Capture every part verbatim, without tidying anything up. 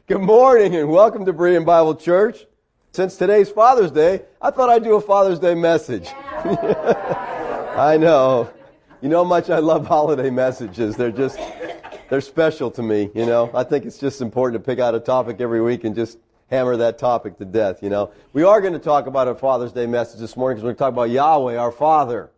Good morning and welcome to Berean Bible Church. Since today's Father's Day, I thought I'd do a Father's Day message. I know. You know how much I love holiday messages. They're just, they're special to me, you know. I think it's just important to pick out a topic every week and just hammer that topic to death, you know. We are going to talk about a Father's Day message this morning because we're going to talk about Yahweh, our Father.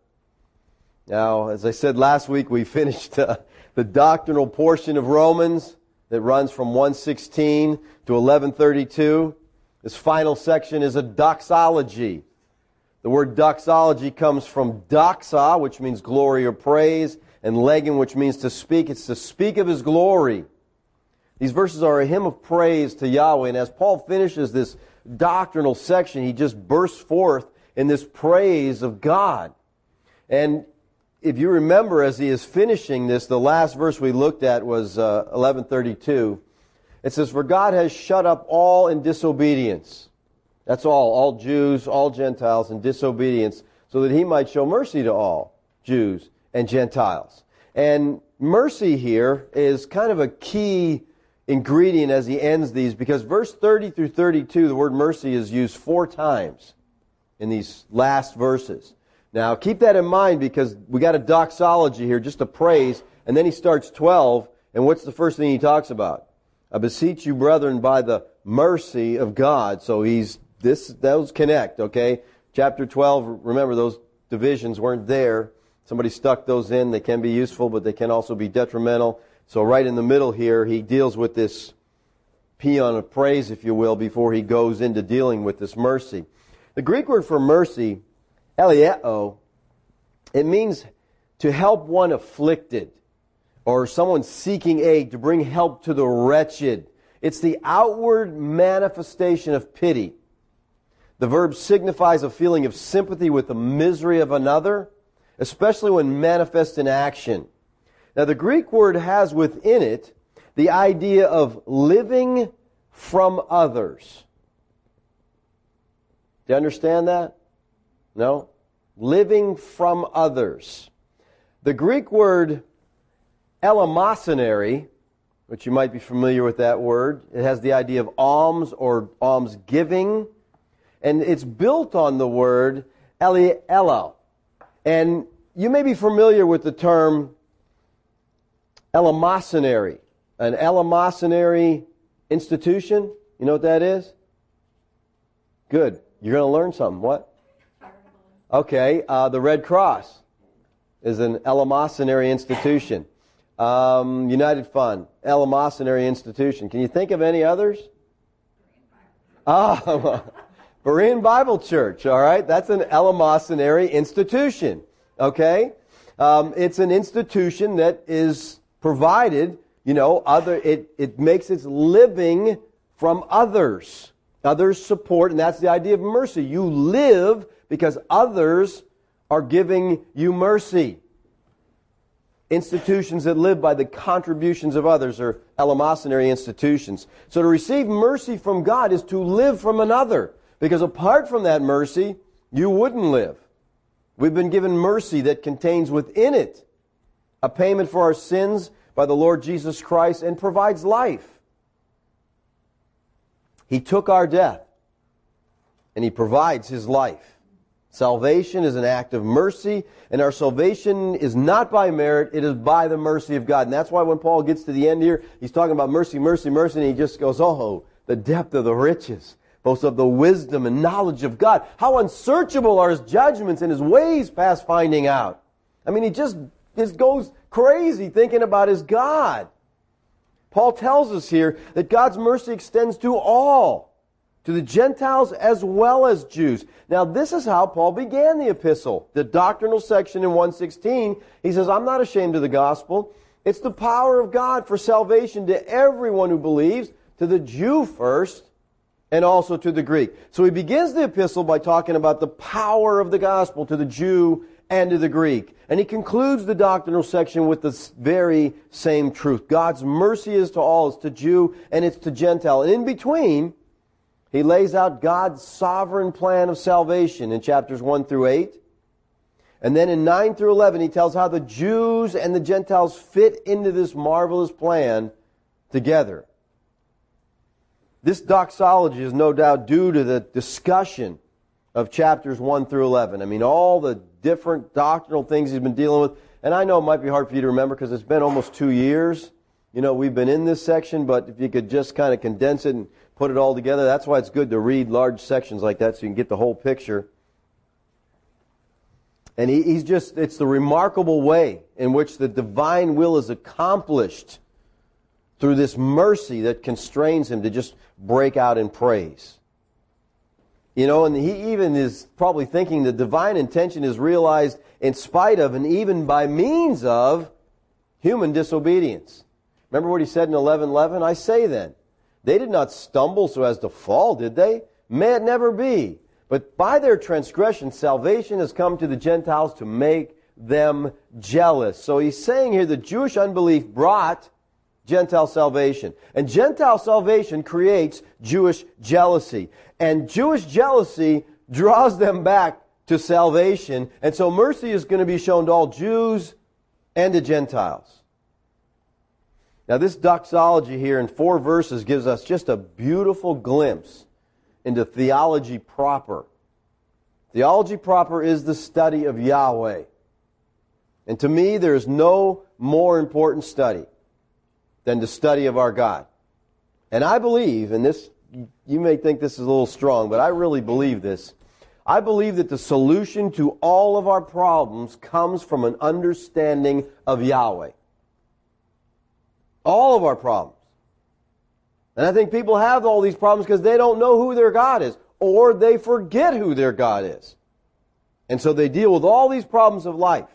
Now, as I said last week, we finished uh, the doctrinal portion of Romans that runs from one sixteen to eleven thirty-two. This final section is a doxology. The word doxology comes from doxa, which means glory or praise, and legen, which means to speak. It's to speak of His glory. These verses are a hymn of praise to Yahweh, and as Paul finishes this doctrinal section, he just bursts forth in this praise of God. And if you remember, as he is finishing this, the last verse we looked at was uh, eleven thirty-two. It says, "For God has shut up all in disobedience." That's all, all Jews, all Gentiles in disobedience, so that He might show mercy to all Jews and Gentiles. And mercy here is kind of a key ingredient as he ends these, because verse thirty through thirty-two, the word mercy is used four times in these last verses. Now, keep that in mind because we got a doxology here, just a praise, and then he starts twelve, and what's the first thing he talks about? "I beseech you, brethren, by the mercy of God." So he's, this, those connect, okay? Chapter twelve, remember those divisions weren't there. Somebody stuck those in. They can be useful, but they can also be detrimental. So right in the middle here, he deals with this paean of praise, if you will, before he goes into dealing with this mercy. The Greek word for mercy, elieo, it means to help one afflicted or someone seeking aid, to bring help to the wretched. It's the outward manifestation of pity. The verb signifies a feeling of sympathy with the misery of another, especially when manifest in action. Now, the Greek word has within it the idea of living from others. Do you understand that? No? Living from others. The Greek word eleemosynary, which you might be familiar with that word, it has the idea of alms or alms giving, and it's built on the word elielo. And you may be familiar with the term eleemosynary, an eleemosynary institution. You know what that is? Good. You're going to learn something. What? Okay, uh, the Red Cross is an eleemosynary institution. Um, United Fund, eleemosynary institution. Can you think of any others? Ah, Berean Bible Church, all right? That's an eleemosynary institution, okay? Um, it's an institution that is provided, you know, other. It, it makes its living from others. Others support, and that's the idea of mercy. You live because others are giving you mercy. Institutions that live by the contributions of others are eleemosynary institutions. So to receive mercy from God is to live from another, because apart from that mercy, you wouldn't live. We've been given mercy that contains within it a payment for our sins by the Lord Jesus Christ and provides life. He took our death and He provides His life. Salvation is an act of mercy, and our salvation is not by merit, it is by the mercy of God. And that's why when Paul gets to the end here, he's talking about mercy, mercy, mercy, and he just goes, oh, the depth of the riches, both of the wisdom and knowledge of God. How unsearchable are His judgments and His ways past finding out. I mean, he just, just goes crazy thinking about his God. Paul tells us here that God's mercy extends to all, to the Gentiles as well as Jews. Now, this is how Paul began the epistle. The doctrinal section in one sixteen, he says, "I'm not ashamed of the gospel. It's the power of God for salvation to everyone who believes, to the Jew first, and also to the Greek." So he begins the epistle by talking about the power of the gospel to the Jew and to the Greek. And he concludes the doctrinal section with this very same truth. God's mercy is to all. It's to Jew and it's to Gentile. And in between, he lays out God's sovereign plan of salvation in chapters one through eight. And then in nine through eleven, he tells how the Jews and the Gentiles fit into this marvelous plan together. This doxology is no doubt due to the discussion of chapters one through eleven. I mean, all the different doctrinal things he's been dealing with. And I know it might be hard for you to remember because it's been almost two years. You know, we've been in this section, but if you could just kind of condense it and put it all together, that's why it's good to read large sections like that so you can get the whole picture. And he, he's just, it's the remarkable way in which the divine will is accomplished through this mercy that constrains him to just break out in praise. You know, and he even is probably thinking the divine intention is realized in spite of and even by means of human disobedience. Remember what he said in eleven eleven? I say then, they did not stumble so as to fall, did they? May it never be. But by their transgression, salvation has come to the Gentiles to make them jealous. So he's saying here that Jewish unbelief brought Gentile salvation. And Gentile salvation creates Jewish jealousy. And Jewish jealousy draws them back to salvation. And so mercy is going to be shown to all Jews and to Gentiles. Now this doxology here in four verses gives us just a beautiful glimpse into theology proper. Theology proper is the study of Yahweh. And to me, there is no more important study than the study of our God. And I believe, and this, you may think this is a little strong, but I really believe this. I believe that the solution to all of our problems comes from an understanding of Yahweh. All of our problems. And I think people have all these problems because they don't know who their God is, or they forget who their God is. And so they deal with all these problems of life.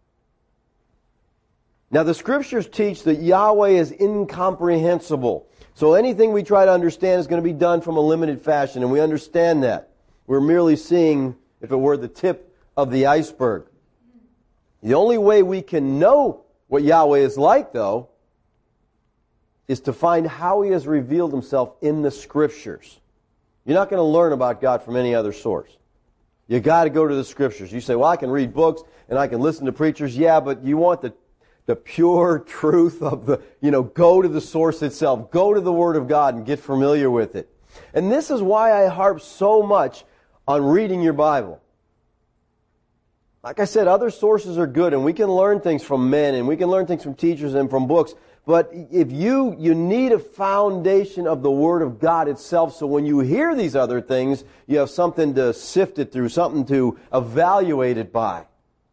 Now the Scriptures teach that Yahweh is incomprehensible. So anything we try to understand is going to be done from a limited fashion, and we understand that. We're merely seeing, if it were the tip of the iceberg. The only way we can know what Yahweh is like, though, is to find how He has revealed Himself in the Scriptures. You're not going to learn about God from any other source. You got to go to the Scriptures. You say, well, I can read books and I can listen to preachers. Yeah, but you want the the pure truth of the, you know, go to the source itself. Go to the Word of God and get familiar with it. And this is why I harp so much on reading your Bible. Like I said, other sources are good, and we can learn things from men, and we can learn things from teachers and from books. But if you, you need a foundation of the Word of God itself, so when you hear these other things, you have something to sift it through, something to evaluate it by.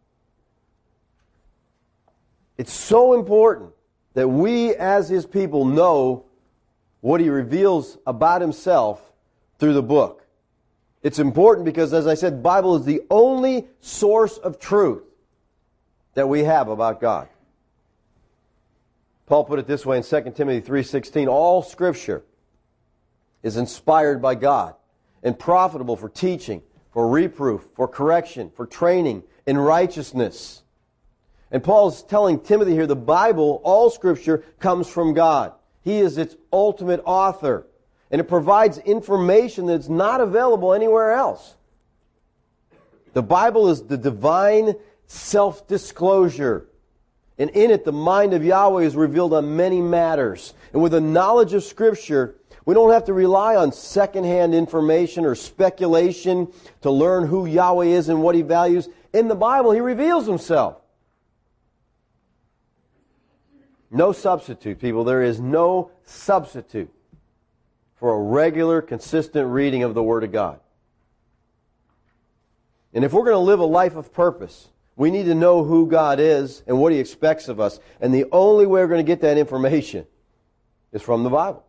It's so important that we as His people know what He reveals about Himself through the book. It's important because, as I said, the Bible is the only source of truth that we have about God. Paul put it this way in Second Timothy three sixteen, all Scripture is inspired by God and profitable for teaching, for reproof, for correction, for training in righteousness. And Paul is telling Timothy here, the Bible, all Scripture, comes from God. He is its ultimate author. And it provides information that's not available anywhere else. The Bible is the divine self-disclosure. And in it, the mind of Yahweh is revealed on many matters. And with a knowledge of Scripture, we don't have to rely on secondhand information or speculation to learn who Yahweh is and what He values. In the Bible, He reveals Himself. No substitute, people. There is no substitute for a regular, consistent reading of the Word of God. And if we're going to live a life of purpose, we need to know who God is and what He expects of us. And the only way we're going to get that information is from the Bible.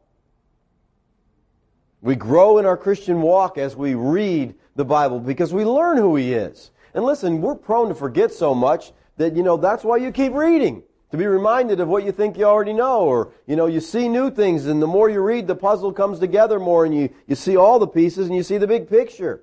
We grow in our Christian walk as we read the Bible because we learn who He is. And listen, we're prone to forget so much that, you know, that's why you keep reading. To be reminded of what you think you already know. Or, you know, you see new things, and the more you read, the puzzle comes together more, and you, you see all the pieces, and you see the big picture.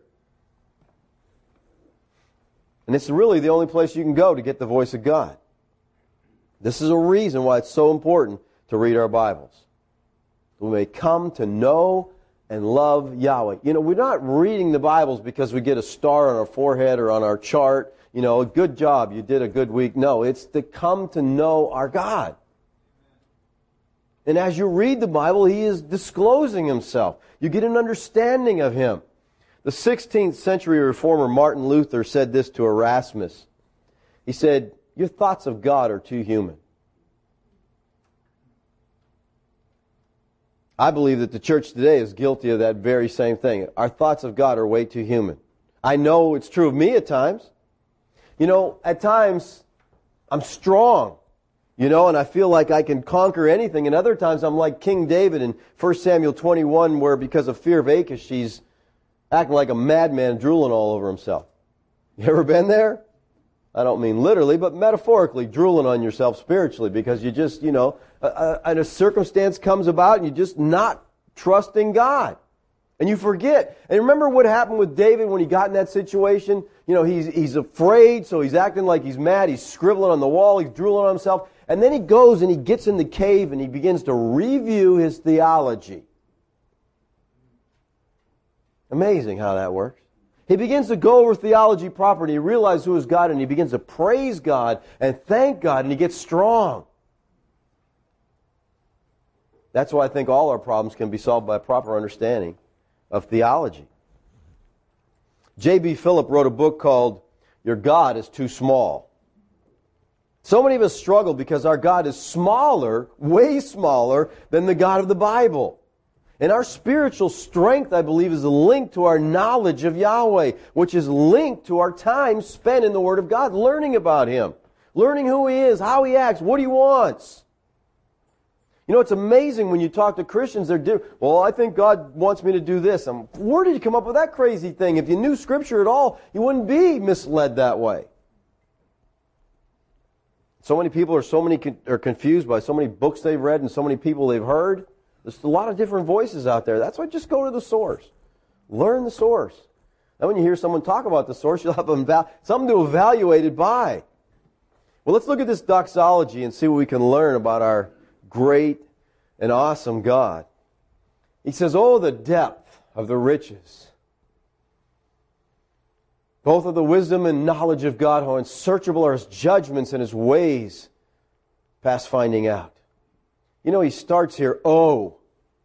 And it's really the only place you can go to get the voice of God. This is a reason why it's so important to read our Bibles. We may come to know and love Yahweh. You know, we're not reading the Bibles because we get a star on our forehead or on our chart. You know, good job, you did a good week. No, it's to come to know our God. And as you read the Bible, He is disclosing Himself. You get an understanding of Him. The sixteenth century reformer Martin Luther said this to Erasmus. He said, "Your thoughts of God are too human." I believe that the church today is guilty of that very same thing. Our thoughts of God are way too human. I know it's true of me at times. You know, at times, I'm strong, you know, and I feel like I can conquer anything. And other times, I'm like King David in First Samuel twenty-one, where because of fear of Achish, he's acting like a madman, drooling all over himself. You ever been there? I don't mean literally, but metaphorically, drooling on yourself spiritually, because you just, you know, a, a, and a circumstance comes about and you're just not trusting God. And you forget. And remember what happened with David when he got in that situation? You know, he's, he's afraid, so he's acting like he's mad. He's scribbling on the wall. He's drooling on himself. And then he goes and he gets in the cave and he begins to review his theology. Amazing how that works. He begins to go over theology proper and he realizes who is God and he begins to praise God and thank God and he gets strong. That's why I think all our problems can be solved by a proper understanding of theology. J B Philip wrote a book called Your God is Too Small. So many of us struggle because our God is smaller, way smaller than the God of the Bible. And our spiritual strength, I believe, is linked to our knowledge of Yahweh, which is linked to our time spent in the Word of God, learning about Him, learning who He is, how He acts, what He wants. You know, it's amazing when you talk to Christians, they're different. Well, I think God wants me to do this. I'm, where did you come up with that crazy thing? If you knew Scripture at all, you wouldn't be misled that way. So many people are so many are confused by so many books they've read and so many people they've heard. There's a lot of different voices out there. That's why just go to the source. Learn the source. Then when you hear someone talk about the source, you'll have something to evaluate it by. Well, let's look at this doxology and see what we can learn about our great and awesome God. He says, "Oh, the depth of the riches, both of the wisdom and knowledge of God, how unsearchable are His judgments and His ways past finding out." You know, he starts here, oh.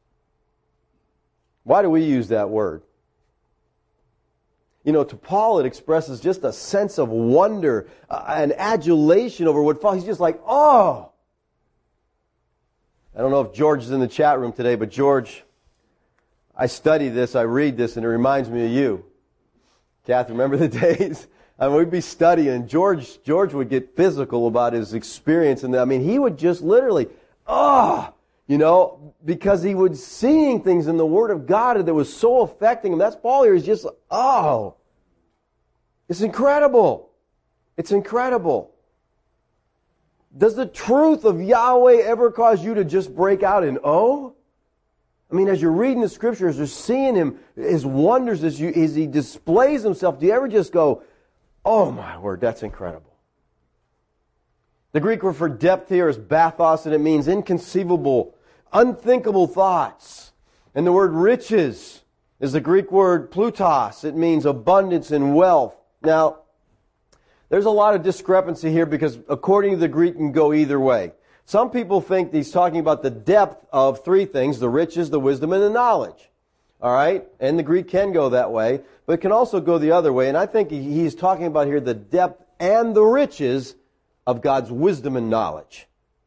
Why do we use that word? You know, to Paul it expresses just a sense of wonder, uh, an adulation over what follows. He's just like, oh. I don't know if George is in the chat room today, but George, I study this, I read this, and it reminds me of you. Kath, remember the days? I mean, we'd be studying, and George, George would get physical about his experience, and I mean, he would just literally, oh, you know, because he was seeing things in the Word of God that was so affecting him. That's Paul here. He's just, oh, it's incredible. It's incredible. Does the truth of Yahweh ever cause you to just break out in oh? I mean, as you're reading the Scriptures, you're seeing Him, His wonders as, you, as He displays Himself. Do you ever just go, oh my word, that's incredible? The Greek word for depth here is bathos, and it means inconceivable, unthinkable thoughts. And the word riches is the Greek word plutos. It means abundance and wealth. Now, there's a lot of discrepancy here because according to the Greek, it can go either way. Some people think he's talking about the depth of three things, the riches, the wisdom, and the knowledge. All right? And the Greek can go that way, but it can also go the other way. And I think he's talking about here the depth and the riches of God's wisdom and knowledge.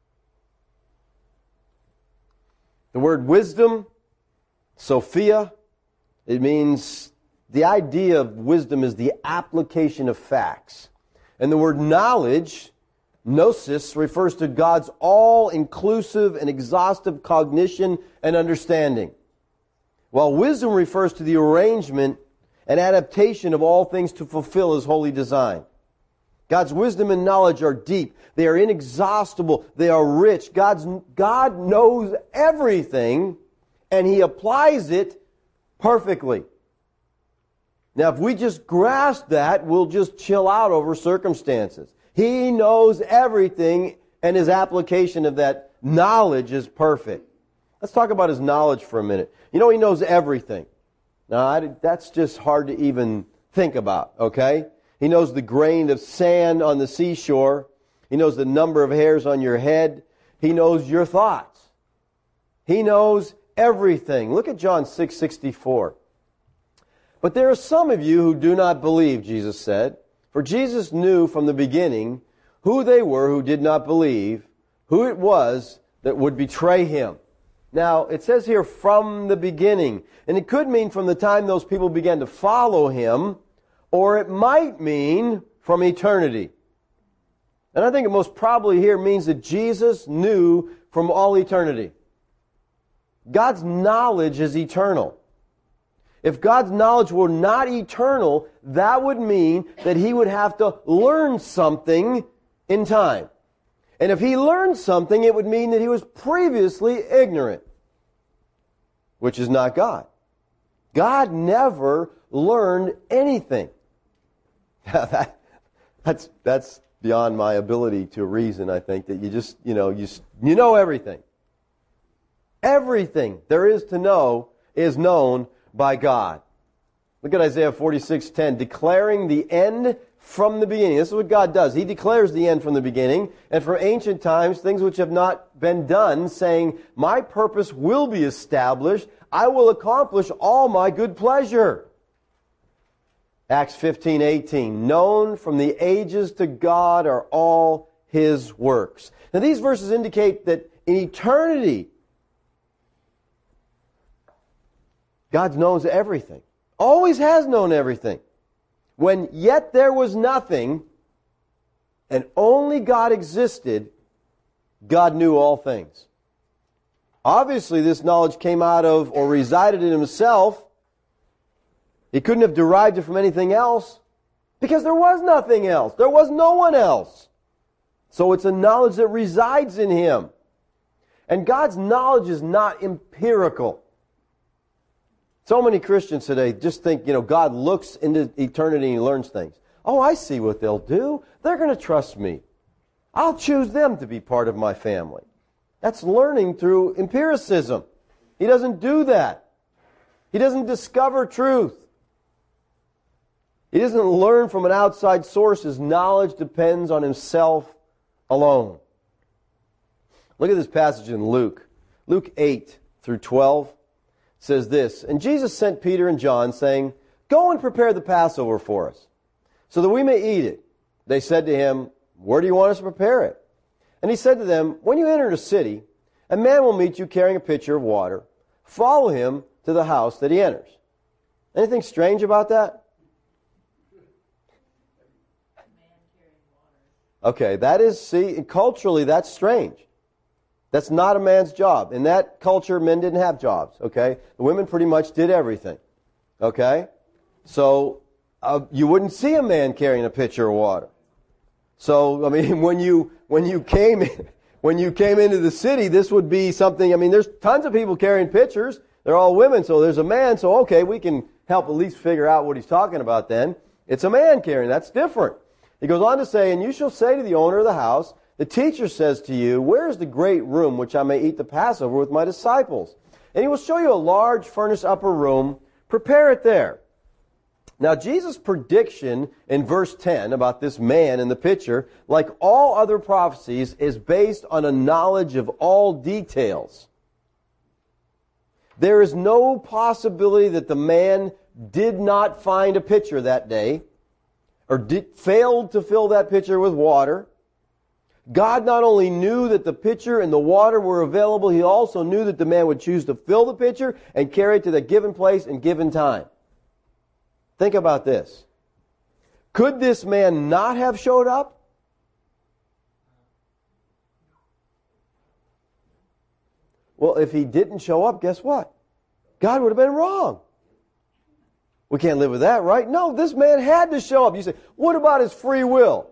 The word wisdom, Sophia, it means the idea of wisdom is the application of facts. And the word knowledge, gnosis, refers to God's all-inclusive and exhaustive cognition and understanding. While wisdom refers to the arrangement and adaptation of all things to fulfill His holy design. God's wisdom and knowledge are deep. They are inexhaustible. They are rich. God's, God knows everything, and He applies it perfectly. Now, if we just grasp that, we'll just chill out over circumstances. He knows everything, and His application of that knowledge is perfect. Let's talk about His knowledge for a minute. You know, He knows everything. Now, I, that's just hard to even think about, okay? He knows the grain of sand on the seashore. He knows the number of hairs on your head. He knows your thoughts. He knows everything. Look at John six sixty-four. But there are some of you who do not believe, Jesus said. For Jesus knew from the beginning who they were who did not believe, who it was that would betray him. Now, it says here, from the beginning. And it could mean from the time those people began to follow him, or it might mean from eternity. And I think it most probably here means that Jesus knew from all eternity. God's knowledge is eternal. If God's knowledge were not eternal, that would mean that He would have to learn something in time. And if He learned something, it would mean that He was previously ignorant, which is not God. God never learned anything. that, that's, that's beyond my ability to reason, I think, that you just, you know, you, you know everything. Everything there is to know is known by God. Look at Isaiah forty-six ten, declaring the end from the beginning. This is what God does. He declares the end from the beginning, and from ancient times, things which have not been done, saying, my purpose will be established. I will accomplish all my good pleasure. Acts fifteen eighteen, known from the ages to God are all His works. Now these verses indicate that in eternity, God knows everything. Always has known everything. When yet there was nothing, and only God existed, God knew all things. Obviously, this knowledge came out of or resided in Himself. He couldn't have derived it from anything else, because there was nothing else. There was no one else. So it's a knowledge that resides in Him. And God's knowledge is not empirical. So many Christians today just think, you know, God looks into eternity and He learns things. Oh, I see what they'll do. They're going to trust me. I'll choose them to be part of my family. That's learning through empiricism. He doesn't do that. He doesn't discover truth. He doesn't learn from an outside source. His knowledge depends on Himself alone. Look at this passage in Luke. Luke eight through twelve. Says this, and Jesus sent Peter and John, saying, go and prepare the Passover for us, so that we may eat it. They said to Him, where do you want us to prepare it? And He said to them, when you enter a city, a man will meet you carrying a pitcher of water. Follow him to the house that he enters. Anything strange about that? Okay, that is, see, culturally that's strange. That's not a man's job. In that culture, men didn't have jobs, okay? The women pretty much did everything, okay? So, uh, you wouldn't see a man carrying a pitcher of water. So, I mean, when you, when you came, in, when you came into the city, this would be something, I mean, there's tons of people carrying pitchers. They're all women, so there's a man, so okay, we can help at least figure out what he's talking about then. It's a man carrying, that's different. He goes on to say, and you shall say to the owner of the house, the teacher says to you, where is the great room which I may eat the Passover with my disciples? And He will show you a large furnished upper room. Prepare it there. Now, Jesus' prediction in verse ten about this man in the pitcher, like all other prophecies, is based on a knowledge of all details. There is no possibility that the man did not find a pitcher that day, or did, failed to fill that pitcher with water. God not only knew that the pitcher and the water were available, He also knew that the man would choose to fill the pitcher and carry it to the given place and given time. Think about this. Could this man not have showed up? Well, if he didn't show up, guess what? God would have been wrong. We can't live with that, right? No, this man had to show up. You say, what about his free will?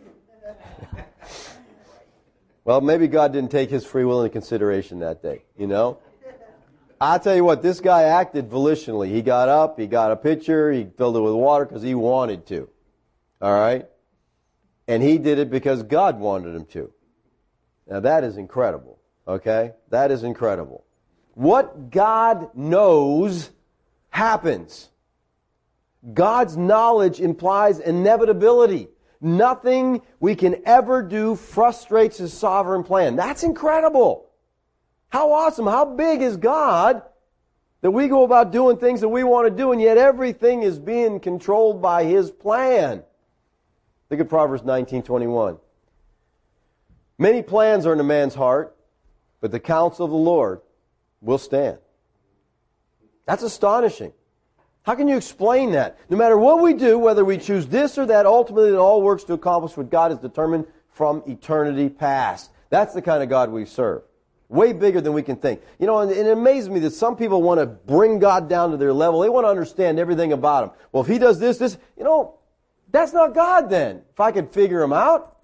Well, maybe God didn't take his free will into consideration that day, you know? I'll tell you what, this guy acted volitionally. He got up, he got a pitcher, he filled it with water because he wanted to. All right? And he did it because God wanted him to. Now that is incredible, okay? That is incredible. What God knows happens. God's knowledge implies inevitability. Nothing we can ever do frustrates His sovereign plan. That's incredible. How awesome, how big is God that we go about doing things that we want to do, and yet everything is being controlled by His plan. Look at Proverbs nineteen twenty-one. Many plans are in a man's heart, but the counsel of the Lord will stand. That's astonishing. How can you explain that? No matter what we do, whether we choose this or that, ultimately it all works to accomplish what God has determined from eternity past. That's the kind of God we serve. Way bigger than we can think. You know, and it amazes me that some people want to bring God down to their level. They want to understand everything about Him. Well, if He does this, this, you know, that's not God then, if I could figure Him out.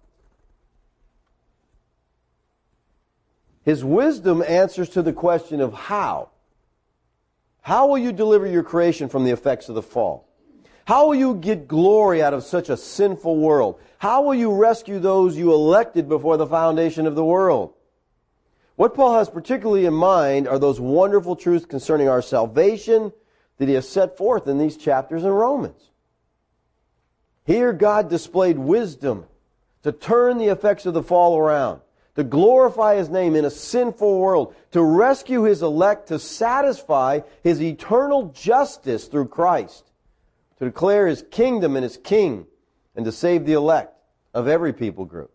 His wisdom answers to the question of how. How will you deliver your creation from the effects of the fall? How will you get glory out of such a sinful world? How will you rescue those you elected before the foundation of the world? What Paul has particularly in mind are those wonderful truths concerning our salvation that he has set forth in these chapters in Romans. Here God displayed wisdom to turn the effects of the fall around, to glorify His name in a sinful world, to rescue His elect, to satisfy His eternal justice through Christ, to declare His kingdom and His king, and to save the elect of every people group.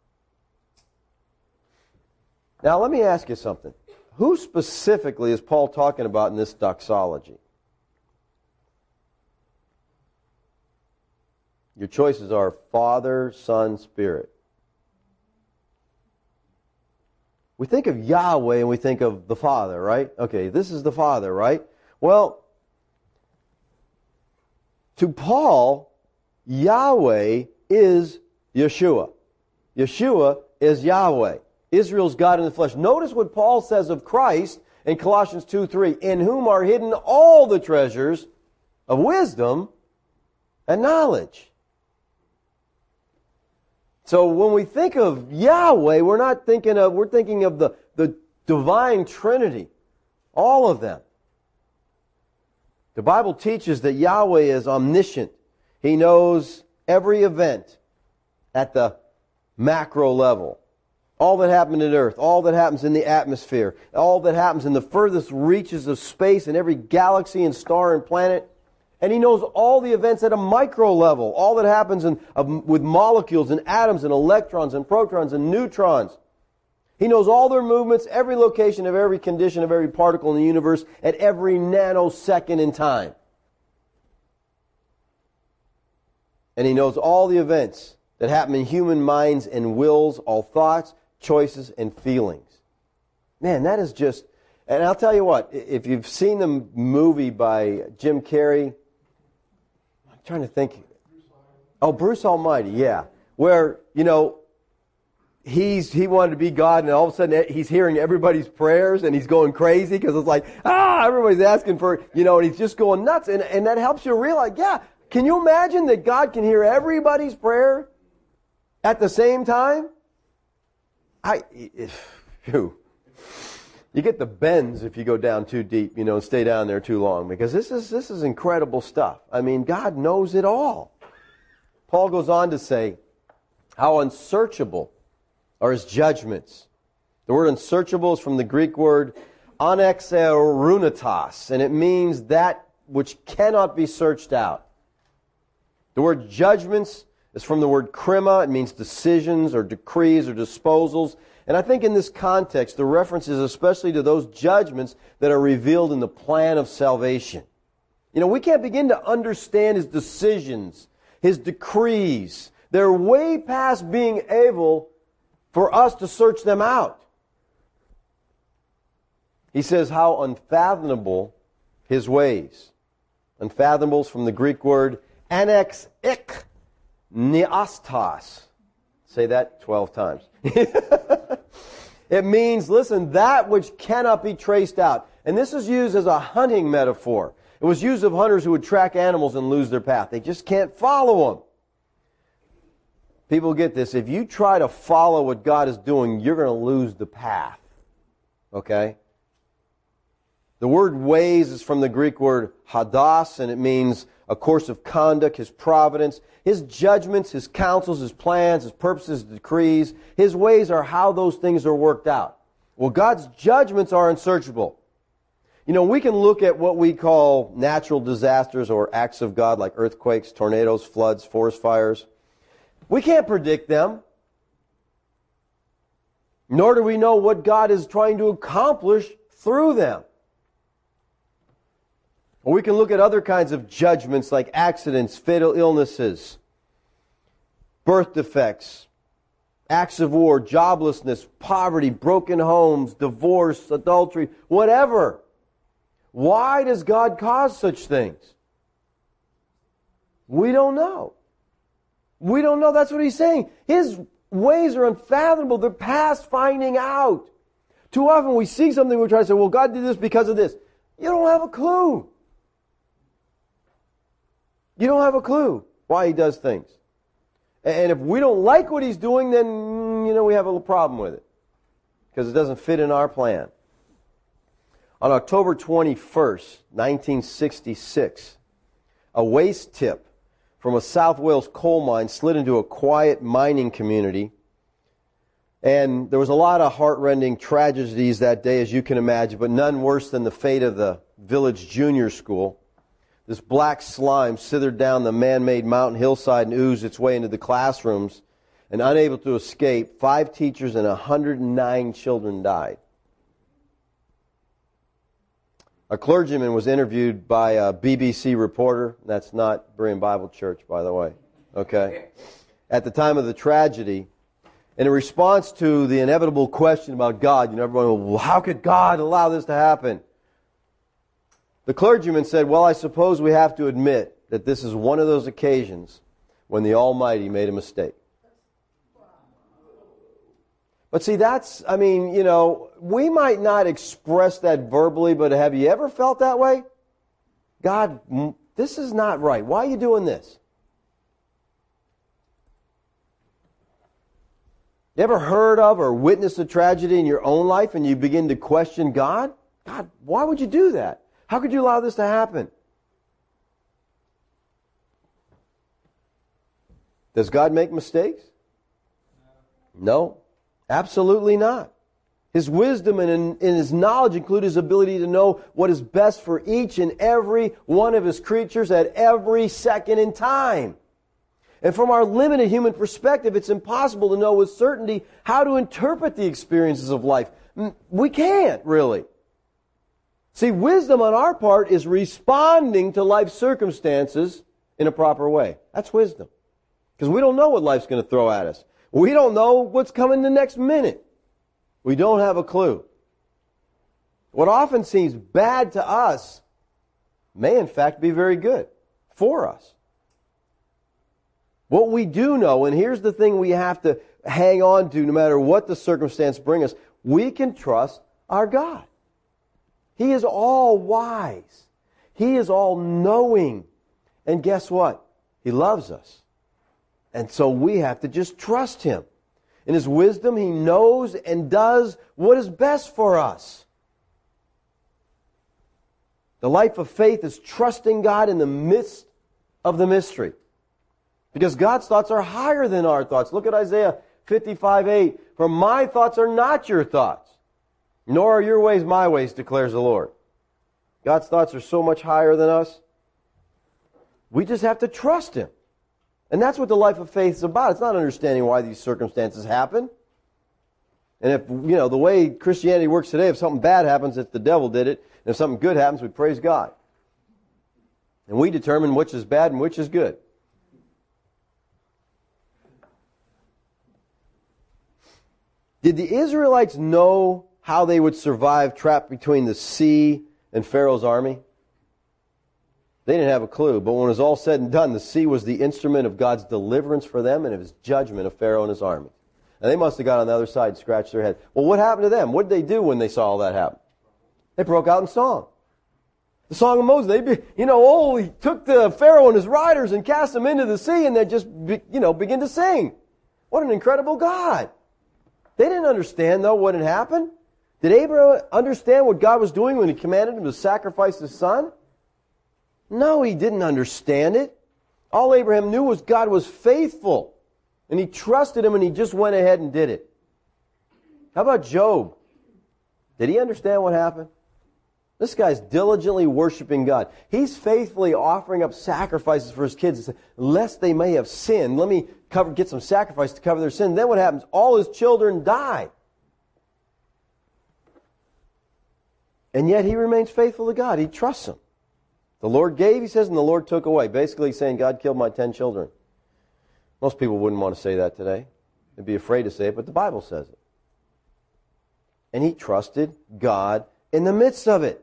Now let me ask you something. Who specifically is Paul talking about in this doxology? Your choices are Father, Son, Spirit. We think of Yahweh and we think of the Father, right? Okay, this is the Father, right? Well, to Paul, Yahweh is Yeshua. Yeshua is Yahweh. Israel's God in the flesh. Notice what Paul says of Christ in Colossians two three, in whom are hidden all the treasures of wisdom and knowledge. So when we think of Yahweh, we're not thinking of, we're thinking of the, the divine Trinity. All of them. The Bible teaches that Yahweh is omniscient. He knows every event at the macro level. All that happened on earth, all that happens in the atmosphere, all that happens in the furthest reaches of space and every galaxy and star and planet. And He knows all the events at a micro level, all that happens in, uh, with molecules and atoms and electrons and protons and neutrons. He knows all their movements, every location of every condition of every particle in the universe at every nanosecond in time. And He knows all the events that happen in human minds and wills, all thoughts, choices, and feelings. Man, that is just... And I'll tell you what, if you've seen the movie by Jim Carrey, I'm trying to think... Oh, Bruce Almighty, yeah. Where, you know, he's he wanted to be God, and all of a sudden he's hearing everybody's prayers, and he's going crazy, because it's like, ah, everybody's asking for, you know, and he's just going nuts. And, and that helps you realize, yeah, can you imagine that God can hear everybody's prayer at the same time? I, if, phew. You get the bends if you go down too deep, you know, and stay down there too long, because this is this is incredible stuff. I mean, God knows it all. Paul goes on to say how unsearchable are His judgments. The word unsearchable is from the Greek word anexerunatos, and it means that which cannot be searched out. The word judgments is from the word krima. It means decisions or decrees or disposals. And I think in this context, the reference is especially to those judgments that are revealed in the plan of salvation. You know, we can't begin to understand His decisions, His decrees. They're way past being able for us to search them out. He says how unfathomable His ways. Unfathomable is from the Greek word anexik. Neastos. Say that twelve times. It means, listen, that which cannot be traced out. And this is used as a hunting metaphor. It was used of hunters who would track animals and lose their path. They just can't follow them. People get this. If you try to follow what God is doing, you're going to lose the path. Okay? The word ways is from the Greek word hadas, and it means a course of conduct, His providence, His judgments, His counsels, His plans, His purposes, His decrees. His ways are how those things are worked out. Well, God's judgments are unsearchable. You know, we can look at what we call natural disasters or acts of God, like earthquakes, tornadoes, floods, forest fires. We can't predict them. Nor do we know what God is trying to accomplish through them. Or we can look at other kinds of judgments like accidents, fatal illnesses, birth defects, acts of war, joblessness, poverty, broken homes, divorce, adultery, whatever. Why does God cause such things? We don't know. We don't know. That's what he's saying. His ways are unfathomable. They're past finding out. Too often we see something, we try to say, well, God did this because of this. You don't have a clue. You don't have a clue why he does things. And if we don't like what he's doing, then, you know, we have a little problem with it. Because it doesn't fit in our plan. On October twenty-first, nineteen sixty-six, a waste tip from a South Wales coal mine slid into a quiet mining community. And there was a lot of heart-rending tragedies that day, as you can imagine, but none worse than the fate of the village junior school. This black slime slithered down the man-made mountain hillside and oozed its way into the classrooms. And unable to escape, five teachers and one hundred nine children died. A clergyman was interviewed by a B B C reporter. That's not Berean Bible Church, by the way. Okay? At the time of the tragedy, and in response to the inevitable question about God, you know, everyone, well, how could God allow this to happen? The clergyman said, well, I suppose we have to admit that this is one of those occasions when the Almighty made a mistake. But see, that's, I mean, you know, we might not express that verbally, but have you ever felt that way? God, this is not right. Why are you doing this? You ever heard of or witnessed a tragedy in your own life and you begin to question God? God, why would you do that? How could you allow this to happen? Does God make mistakes? No. Absolutely not. His wisdom and, and His knowledge include His ability to know what is best for each and every one of His creatures at every second in time. And from our limited human perspective, it's impossible to know with certainty how to interpret the experiences of life. We can't, really. See, wisdom on our part is responding to life's circumstances in a proper way. That's wisdom. Because we don't know what life's going to throw at us. We don't know what's coming the next minute. We don't have a clue. What often seems bad to us may in fact be very good for us. What we do know, and here's the thing we have to hang on to no matter what the circumstance brings us, we can trust our God. He is all wise. He is all knowing. And guess what? He loves us. And so we have to just trust Him. In His wisdom, He knows and does what is best for us. The life of faith is trusting God in the midst of the mystery. Because God's thoughts are higher than our thoughts. Look at Isaiah fifty-five eight. For my thoughts are not your thoughts, nor are your ways my ways, declares the Lord. God's thoughts are so much higher than us. We just have to trust Him. And that's what the life of faith is about. It's not understanding why these circumstances happen. And if, you know, the way Christianity works today, if something bad happens, it's the devil did it. And if something good happens, we praise God. And we determine which is bad and which is good. Did the Israelites know how they would survive trapped between the sea and Pharaoh's army? They didn't have a clue, but when it was all said and done, the sea was the instrument of God's deliverance for them and of His judgment of Pharaoh and his army. And they must have got on the other side and scratched their head. Well, what happened to them? What did they do when they saw all that happen? They broke out in song. The Song of Moses. They, be, you know, oh, he took the Pharaoh and his riders and cast them into the sea, and they just, be, you know, begin to sing. What an incredible God. They didn't understand, though, what had happened. Did Abraham understand what God was doing when He commanded him to sacrifice his son? No, he didn't understand it. All Abraham knew was God was faithful. And he trusted Him and he just went ahead and did it. How about Job? Did he understand what happened? This guy's diligently worshiping God. He's faithfully offering up sacrifices for his kids, lest they may have sinned. Let me cover, get some sacrifice to cover their sin. Then what happens? All his children die. And yet he remains faithful to God. He trusts him. The Lord gave, he says, and the Lord took away. Basically he's saying, God killed my ten children. Most people wouldn't want to say that today. They'd be afraid to say it, but the Bible says it. And he trusted God in the midst of it.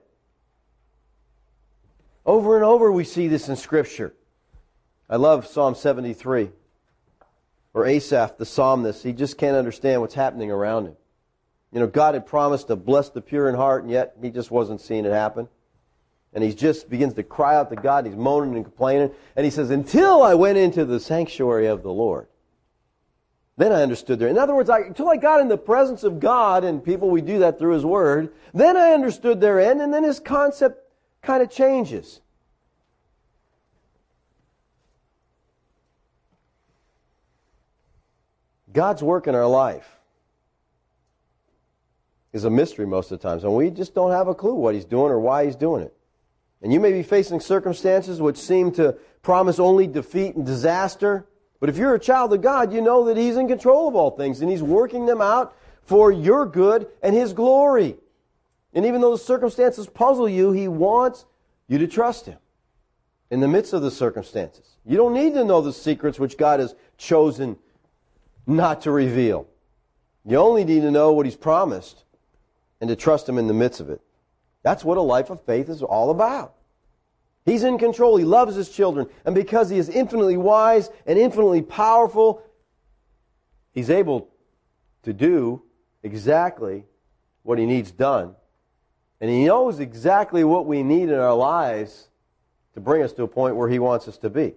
Over and over we see this in Scripture. I love Psalm seventy-three. Or Asaph, the psalmist, he just can't understand what's happening around him. You know, God had promised to bless the pure in heart, and yet he just wasn't seeing it happen. And he just begins to cry out to God, and he's moaning and complaining. And he says, until I went into the sanctuary of the Lord, then I understood there. In other words, I, until I got in the presence of God, and people, we do that through His Word, then I understood their end, and then his concept kind of changes. God's work in our life is a mystery most of the times, and we just don't have a clue what He's doing or why He's doing it. And you may be facing circumstances which seem to promise only defeat and disaster, but if you're a child of God, you know that He's in control of all things, and He's working them out for your good and His glory. And even though the circumstances puzzle you, He wants you to trust Him in the midst of the circumstances. You don't need to know the secrets which God has chosen not to reveal. You only need to know what He's promised and to trust Him in the midst of it. That's what a life of faith is all about. He's in control. He loves His children. And because He is infinitely wise and infinitely powerful, He's able to do exactly what He needs done. And He knows exactly what we need in our lives to bring us to a point where He wants us to be.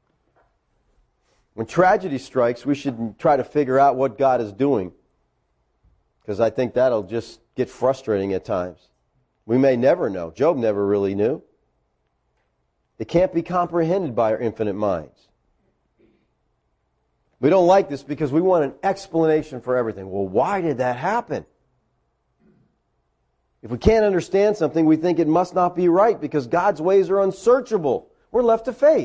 When tragedy strikes, we should try to figure out what God is doing, because I think that'll just get frustrating at times. We may never know. Job never really knew. It can't be comprehended by our infinite minds. We don't like this because we want an explanation for everything. Well, why did that happen? If we can't understand something, we think it must not be right because God's ways are unsearchable. We're left to faith.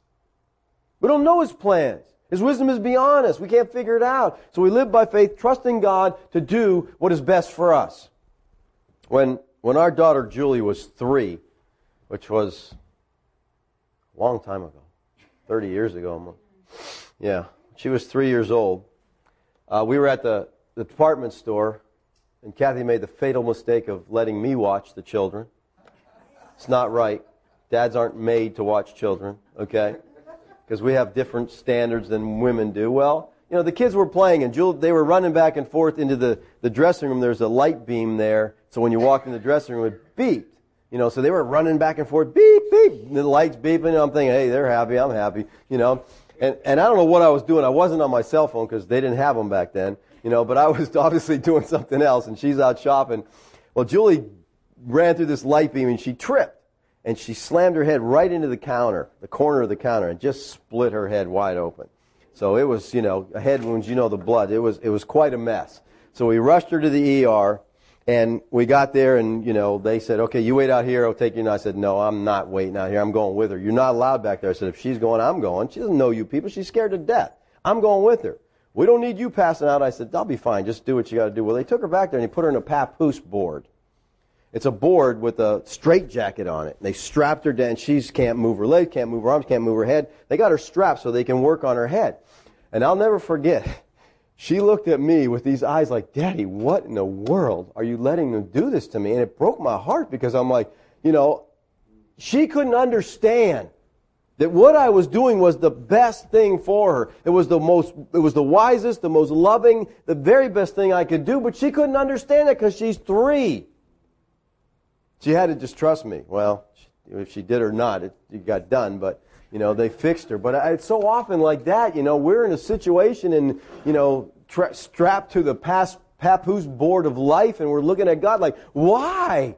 We don't know His plans. His wisdom is beyond us. We can't figure it out. So we live by faith, trusting God to do what is best for us. When when our daughter Julie was three, which was a long time ago, thirty years ago almost. Yeah, she was three years old. Uh, we were at the, the department store, and Kathy made the fatal mistake of letting me watch the children. It's not right. Dads aren't made to watch children, okay? Because we have different standards than women do. Well, you know, the kids were playing, and Julie, they were running back and forth into the, the dressing room. There's a light beam there, so when you walked in the dressing room, it beeped. You know, so they were running back and forth, beep, beep, and the light's beeping, and I'm thinking, hey, they're happy, I'm happy, you know. And, and I don't know what I was doing. I wasn't on my cell phone because they didn't have them back then, you know, but I was obviously doing something else, and she's out shopping. Well, Julie ran through this light beam, and she tripped. And she slammed her head right into the counter, the corner of the counter, and just split her head wide open. So it was, you know, a head wound, you know, the blood. It was it was quite a mess. So we rushed her to the E R, and we got there, and, you know, they said, okay, you wait out here, I'll take you. And I said, no, I'm not waiting out here. I'm going with her. You're not allowed back there. I said, if she's going, I'm going. She doesn't know you people. She's scared to death. I'm going with her. We don't need you passing out. I said, I'll be fine. Just do what you got to do. Well, they took her back there, and they put her in a papoose board. It's a board with a straitjacket on it. They strapped her down. She can't move her legs, can't move her arms, can't move her head. They got her strapped so they can work on her head. And I'll never forget, she looked at me with these eyes like, Daddy, what in the world are you letting them do this to me? And it broke my heart because I'm like, you know, she couldn't understand that what I was doing was the best thing for her. It was the most, it was the wisest, the most loving, the very best thing I could do. But she couldn't understand it because she's three. She had to just trust me. Well, if she did or not, it, it got done, but, you know, they fixed her. But I, it's so often like that, you know, we're in a situation and, you know, tra- strapped to the past, papoose board of life, and we're looking at God like, why?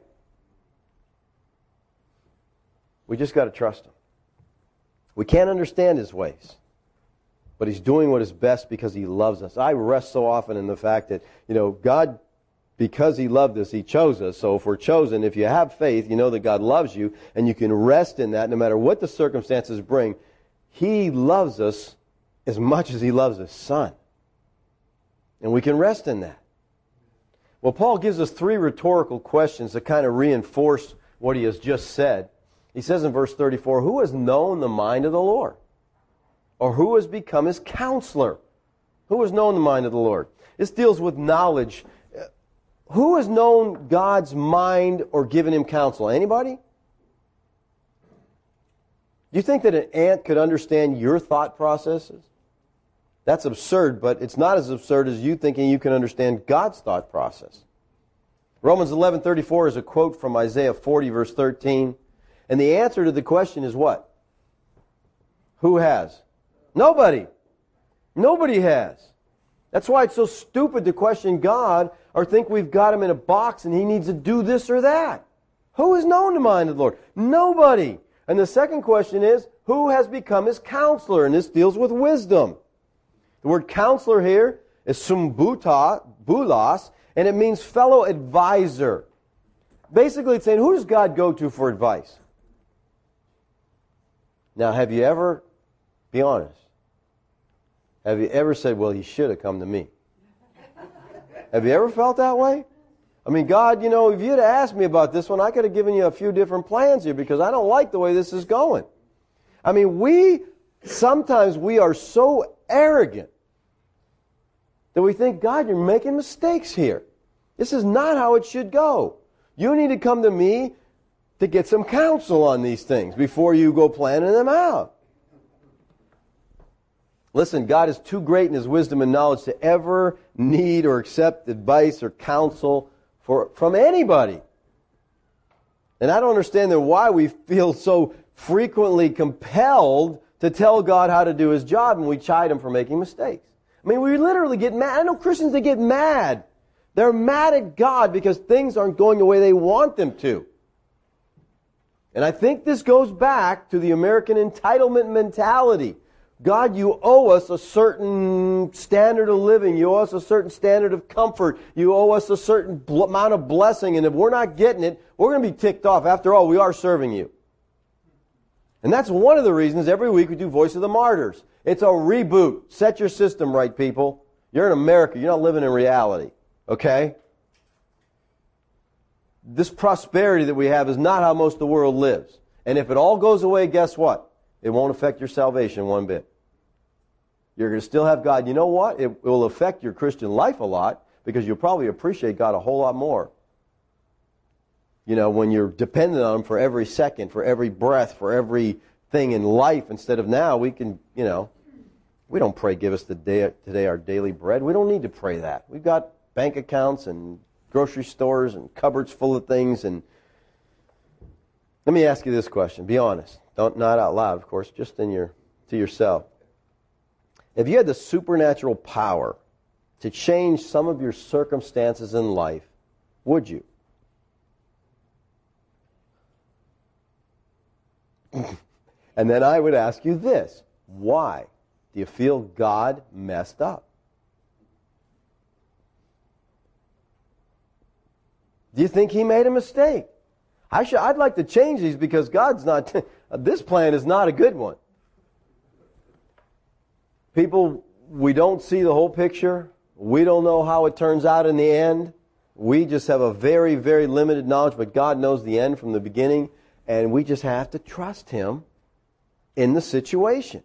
We just got to trust Him. We can't understand His ways, but He's doing what is best because He loves us. I rest so often in the fact that, you know, God because He loved us, He chose us. So if we're chosen, if you have faith, you know that God loves you, and you can rest in that no matter what the circumstances bring. He loves us as much as He loves His Son. And we can rest in that. Well, Paul gives us three rhetorical questions that kind of reinforce what he has just said. He says in verse thirty-four, who has known the mind of the Lord? Or who has become His counselor? Who has known the mind of the Lord? This deals with knowledge. Who has known God's mind or given Him counsel? Anybody? Do you think that an ant could understand your thought processes? That's absurd, but it's not as absurd as you thinking you can understand God's thought process. Romans eleven thirty-four is a quote from Isaiah forty, verse thirteen. And the answer to the question is what? Who has? Nobody. Nobody has. That's why it's so stupid to question God or think we've got Him in a box and He needs to do this or that. Who has known the mind of the Lord? Nobody. And the second question is, who has become His counselor? And this deals with wisdom. The word counselor here is sumbuta, bulas, and it means fellow advisor. Basically, it's saying, who does God go to for advice? Now, have you ever, be honest, have you ever said, well, He should have come to me? Have you ever felt that way? I mean, God, you know, if you'd have asked me about this one, I could have given you a few different plans here because I don't like the way this is going. I mean, we, sometimes we are so arrogant that we think, God, you're making mistakes here. This is not how it should go. You need to come to me to get some counsel on these things before you go planning them out. Listen, God is too great in His wisdom and knowledge to ever need or accept advice or counsel for, from anybody. And I don't understand then why we feel so frequently compelled to tell God how to do His job and we chide Him for making mistakes. I mean, we literally get mad. I know Christians that get mad. They're mad at God because things aren't going the way they want them to. And I think this goes back to the American entitlement mentality. God, you owe us a certain standard of living. You owe us a certain standard of comfort. You owe us a certain bl- amount of blessing. And if we're not getting it, we're going to be ticked off. After all, we are serving you. And that's one of the reasons every week we do Voice of the Martyrs. It's a reboot. Set your system right, people. You're in America. You're not living in reality. Okay? This prosperity that we have is not how most of the world lives. And if it all goes away, guess what? It won't affect your salvation one bit. You're going to still have God. You know what? It will affect your Christian life a lot because you'll probably appreciate God a whole lot more. You know, when you're dependent on Him for every second, for every breath, for every thing in life, instead of now, we can, you know, we don't pray, give us the day, today our daily bread. We don't need to pray that. We've got bank accounts and grocery stores and cupboards full of things. And let me ask you this question. Be honest. Don't, not out loud, of course, just in your, to yourself. If you had the supernatural power to change some of your circumstances in life, would you? And then I would ask you this. Why do you feel God messed up? Do you think He made a mistake? I should, I'd like to change these because God's not, this plan is not a good one. People, we don't see the whole picture. We don't know how it turns out in the end. We just have a very, very limited knowledge, but God knows the end from the beginning, and we just have to trust Him in the situation.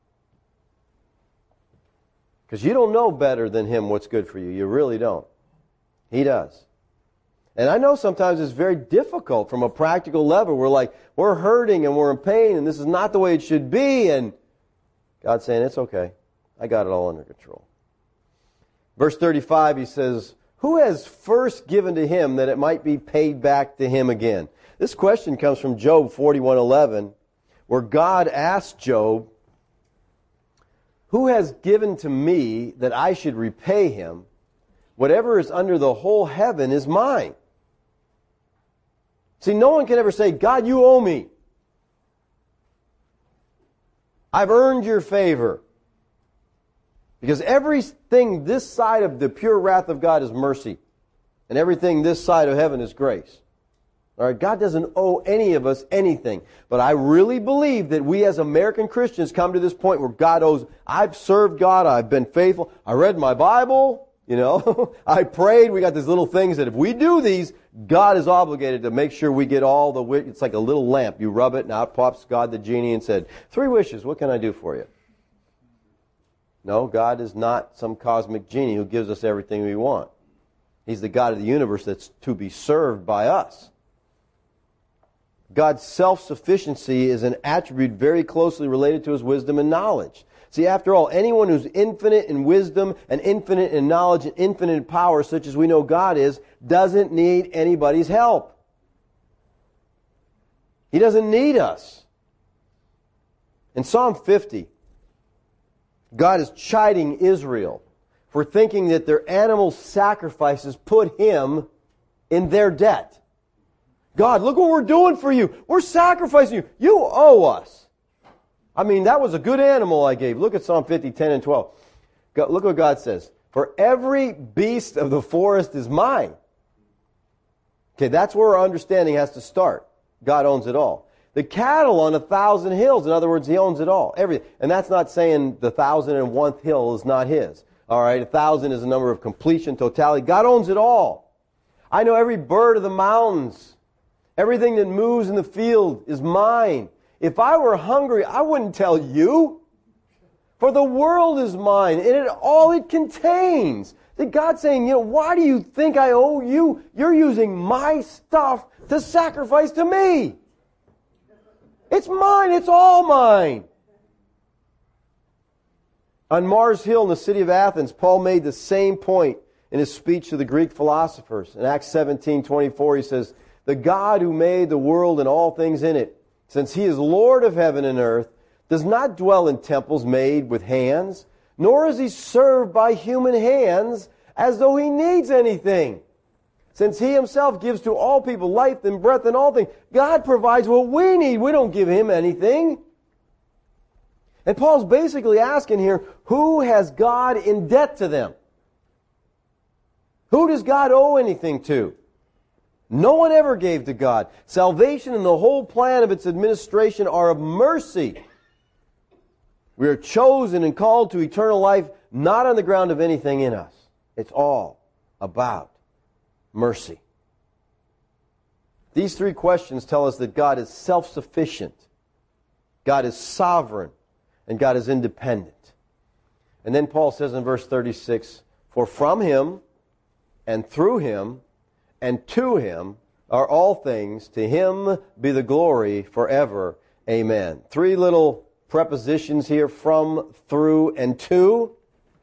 Because you don't know better than Him what's good for you. You really don't. He does. And I know sometimes it's very difficult from a practical level. We're like, we're hurting and we're in pain and this is not the way it should be. And God's saying, it's okay. I got it all under control. Verse thirty-five, He says, who has first given to him that it might be paid back to him again? This question comes from Job forty-one eleven, where God asked Job, who has given to me that I should repay him? Whatever is under the whole heaven is mine. See, no one can ever say, God, you owe me. I've earned your favor. Because everything this side of the pure wrath of God is mercy And everything this side of heaven is grace. All right, God doesn't owe any of us anything. But I really believe that we as American Christians come to this point where God owes, I've served God, I've been faithful, I read my Bible, you know, I prayed, we got these little things that if we do these, God is obligated to make sure we get all the, it's like a little lamp. You rub it and out pops God the genie and said, three wishes, what can I do for you? No, God is not some cosmic genie who gives us everything we want. He's the God of the universe that's to be served by us. God's self-sufficiency is an attribute very closely related to His wisdom and knowledge. See, after all, anyone who's infinite in wisdom and infinite in knowledge and infinite in power, such as we know God is, doesn't need anybody's help. He doesn't need us. In Psalm fifty, God is chiding Israel for thinking that their animal sacrifices put Him in their debt. God, look what we're doing for you. We're sacrificing you. You owe us. I mean, that was a good animal I gave. Look at Psalm fifty, ten and twelve. Look what God says. For every beast of the forest is mine. Okay, that's where our understanding has to start. God owns it all. The cattle on a thousand hills, in other words, He owns it all. Everything. And that's not saying the thousand and one hill is not His. All right, a thousand is a number of completion, totality. God owns it all. I know every bird of the mountains. Everything that moves in the field is mine. If I were hungry, I wouldn't tell you. For the world is mine, and it, all it contains. That God's saying, you know, why do you think I owe you? You're using my stuff to sacrifice to me. It's mine. It's all mine. On Mars Hill in the city of Athens, Paul made the same point in his speech to the Greek philosophers. In Acts seventeen twenty-four, he says, the God who made the world and all things in it, since He is Lord of heaven and earth, does not dwell in temples made with hands, nor is He served by human hands as though He needs anything. Since He Himself gives to all people life and breath and all things, God provides what we need. We don't give Him anything. And Paul's basically asking here, who has God in debt to them? Who does God owe anything to? No one ever gave to God. Salvation and the whole plan of its administration are of mercy. We are chosen and called to eternal life, not on the ground of anything in us. It's all about mercy. These three questions tell us that God is self-sufficient, God is sovereign, and God is independent. And then Paul says in verse thirty-six, for from Him and through Him and to Him are all things. To Him be the glory forever. Amen. Three little prepositions here, from, through, and to.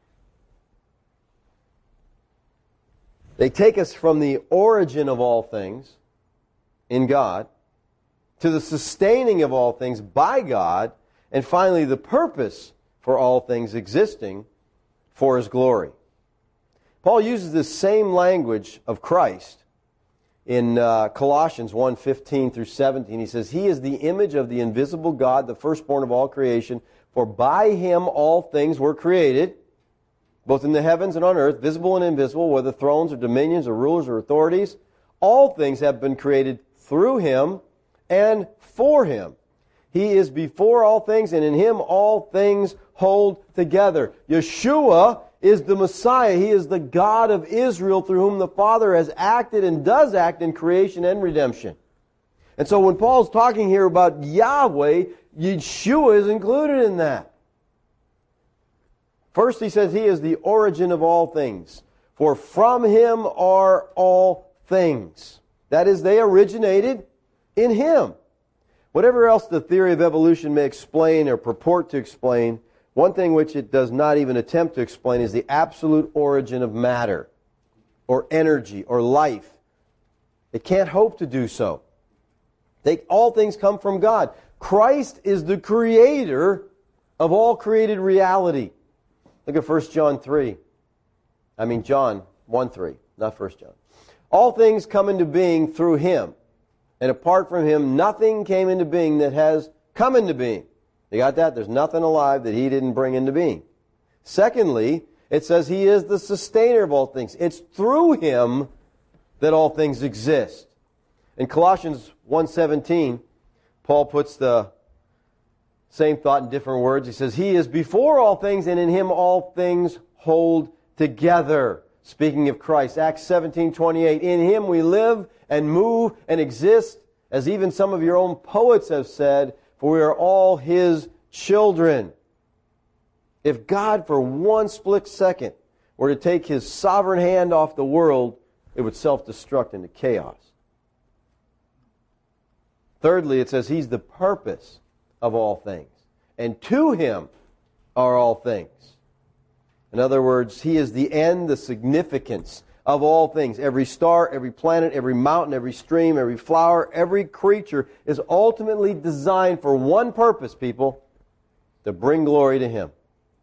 They take us from the origin of all things in God to the sustaining of all things by God, and finally the purpose for all things existing for His glory. Paul uses this same language of Christ in uh, Colossians one, fifteen through seventeen. He says, He is the image of the invisible God, the firstborn of all creation. For by Him all things were created, both in the heavens and on earth, visible and invisible, whether thrones or dominions or rulers or authorities. All things have been created through Him and for Him. He is before all things, and in Him all things hold together. Yeshua is the Messiah. He is the God of Israel through whom the Father has acted and does act in creation and redemption. And so when Paul's talking here about Yahweh, Yeshua is included in that. First he says He is the origin of all things. For from Him are all things. That is, they originated in Him. Whatever else the theory of evolution may explain or purport to explain, one thing which it does not even attempt to explain is the absolute origin of matter, or energy, or life. It can't hope to do so. They, all things come from God. Christ is the creator of all created reality. Look at First John three. I mean John one three, not First John. All things come into being through Him, and apart from Him, nothing came into being that has come into being. You got that? There's nothing alive that He didn't bring into being. Secondly, it says He is the sustainer of all things. It's through Him that all things exist. In Colossians one seventeen, Paul puts the same thought in different words. He says, He is before all things, and in Him all things hold together. Speaking of Christ, Acts seventeen twenty-eight, in Him we live and move and exist, as even some of your own poets have said, for we are all His children. If God for one split second were to take His sovereign hand off the world, it would self-destruct into chaos. Thirdly, it says He's the purpose of all things, and to Him are all things. In other words, He is the end, the significance of all things. Every star, every planet, every mountain, every stream, every flower, every creature is ultimately designed for one purpose, people, to bring glory to Him.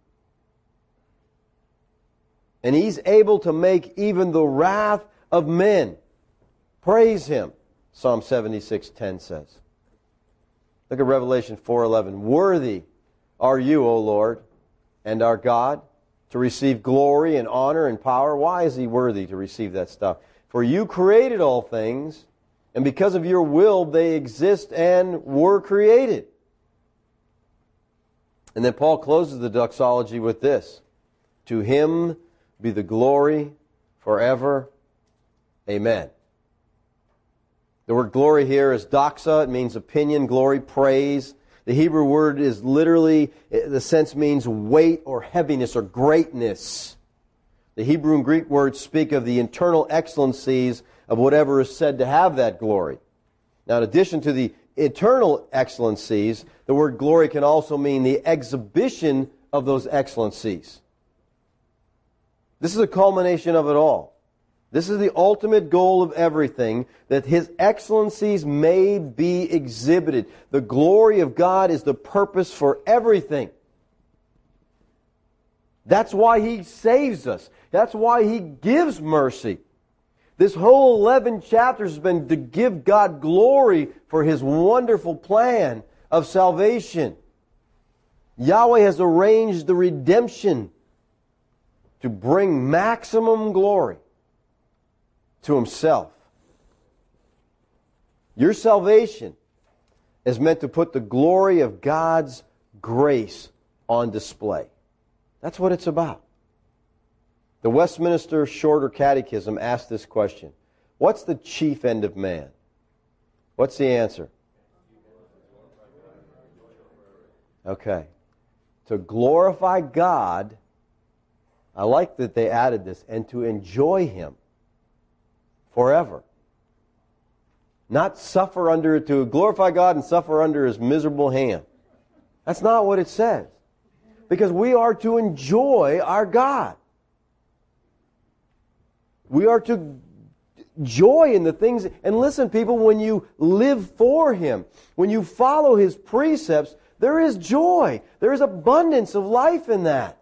And He's able to make even the wrath of men praise Him, Psalm seventy-six ten says. Look at Revelation four eleven. Worthy are you, O Lord, and our God, to receive glory and honor and power. Why is He worthy to receive that stuff? For you created all things, and because of your will they exist and were created. And then Paul closes the doxology with this. To Him be the glory forever. Amen. The word glory here is doxa. It means opinion, glory, praise. The Hebrew word is literally, the sense means weight or heaviness or greatness. The Hebrew and Greek words speak of the internal excellencies of whatever is said to have that glory. Now, in addition to the eternal excellencies, the word glory can also mean the exhibition of those excellencies. This is a culmination of it all. This is the ultimate goal of everything, that His excellencies may be exhibited. The glory of God is the purpose for everything. That's why He saves us. That's why He gives mercy. This whole eleven chapters has been to give God glory for His wonderful plan of salvation. Yahweh has arranged the redemption to bring maximum glory to Himself. Your salvation is meant to put the glory of God's grace on display. That's what it's about. The Westminster Shorter Catechism asks this question. What's the chief end of man? What's the answer? Okay. To glorify God. I like that they added this. And to enjoy Him forever. Not suffer under, to glorify God and suffer under His miserable hand. That's not what it says. Because we are to enjoy our God. We are to joy in the things. And listen, people, when you live for Him, when you follow His precepts, there is joy. There is abundance of life in that.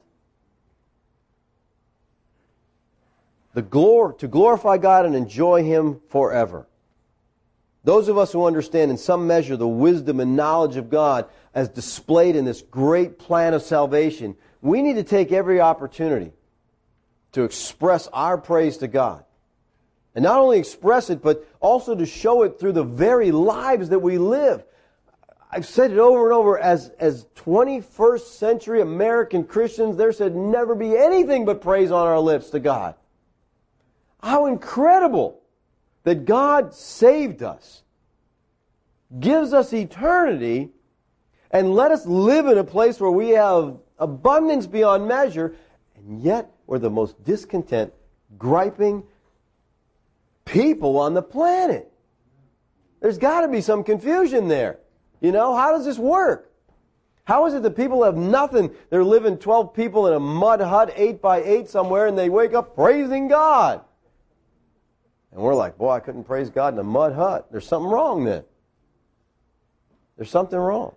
The glor- to glorify God and enjoy Him forever. Those of us who understand in some measure the wisdom and knowledge of God as displayed in this great plan of salvation, we need to take every opportunity to express our praise to God. And not only express it, but also to show it through the very lives that we live. I've said it over and over, as, as twenty-first century American Christians, there should never be anything but praise on our lips to God. How incredible that God saved us, gives us eternity, and let us live in a place where we have abundance beyond measure, and yet we're the most discontent, griping people on the planet. There's got to be some confusion there. You know, how does this work? How is it that people have nothing? They're living twelve people in a mud hut, eight by eight somewhere, and they wake up praising God. And we're like, boy, I couldn't praise God in a mud hut. There's something wrong then. There's something wrong.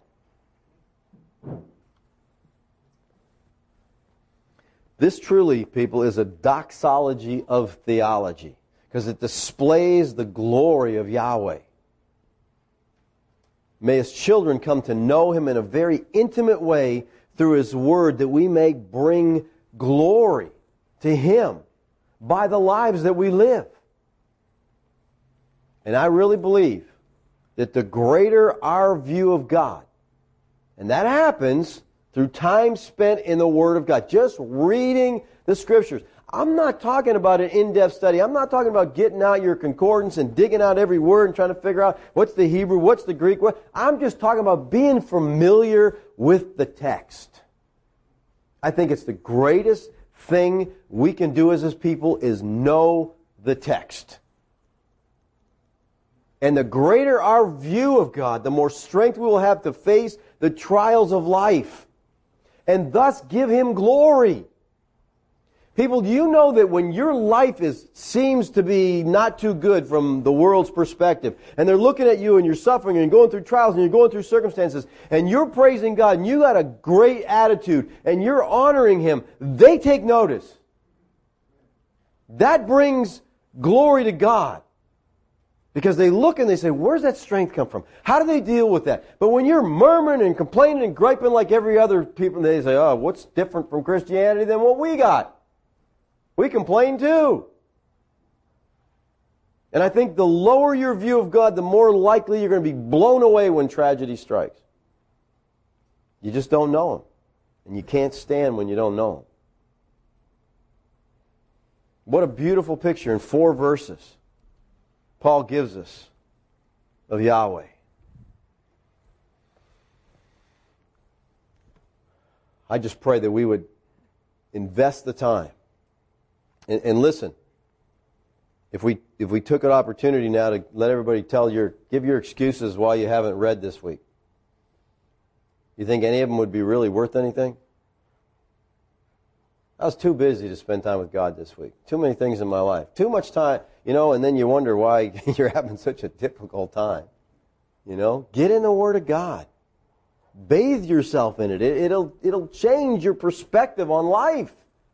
This truly, people, is a doxology of theology, because it displays the glory of Yahweh. May His children come to know Him in a very intimate way through His Word, that we may bring glory to Him by the lives that we live. And I really believe that the greater our view of God, and that happens through time spent in the Word of God, just reading the Scriptures. I'm not talking about an in-depth study. I'm not talking about getting out your concordance and digging out every word and trying to figure out what's the Hebrew, what's the Greek. What. I'm just talking about being familiar with the text. I think it's the greatest thing we can do as His people is know the text. And the greater our view of God, the more strength we will have to face the trials of life and thus give Him glory. People, do you know that when your life is seems to be not too good from the world's perspective, and they're looking at you and you're suffering and you're going through trials and you're going through circumstances, and you're praising God and you got a great attitude and you're honoring Him, they take notice. That brings glory to God. Because they look and they say, where's that strength come from? How do they deal with that? But when you're murmuring and complaining and griping like every other people, they say, oh, what's different from Christianity than what we got? We complain too. And I think the lower your view of God, the more likely you're going to be blown away when tragedy strikes. You just don't know Him. And you can't stand when you don't know Him. What a beautiful picture in four verses Paul gives us of Yahweh. I just pray that we would invest the time. And, and listen, if we if we took an opportunity now to let everybody tell your, give your excuses why you haven't read this week, you think any of them would be really worth anything? I was too busy to spend time with God this week. Too many things in my life. Too much time, you know, and then you wonder why you're having such a difficult time. You know, get in the Word of God. Bathe yourself in it. it it'll, it'll change your perspective on life.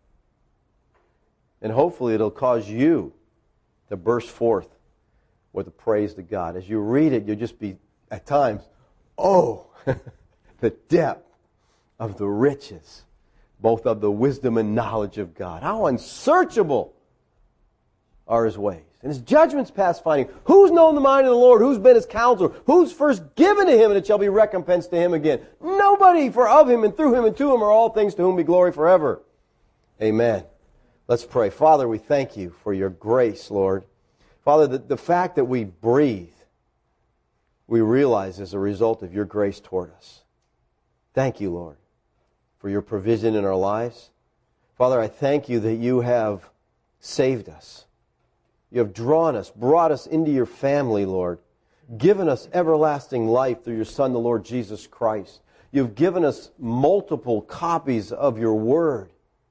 And hopefully it'll cause you to burst forth with a praise to God. As you read it, you'll just be, at times, oh, the depth of the riches, both of the wisdom and knowledge of God. How unsearchable are His ways. And His judgments past finding. Who's known the mind of the Lord? Who's been His counselor? Who's first given to Him, and it shall be recompensed to Him again? Nobody, for of Him and through Him and to Him are all things, to whom be glory forever. Amen. Let's pray. Father, we thank You for Your grace, Lord. Father, the, the fact that we breathe, we realize is a result of Your grace toward us. Thank You, Lord, for Your provision in our lives. Father, I thank You that You have saved us. You have drawn us, brought us into Your family, Lord, given us everlasting life through Your Son, the Lord Jesus Christ. You've given us multiple copies of Your Word.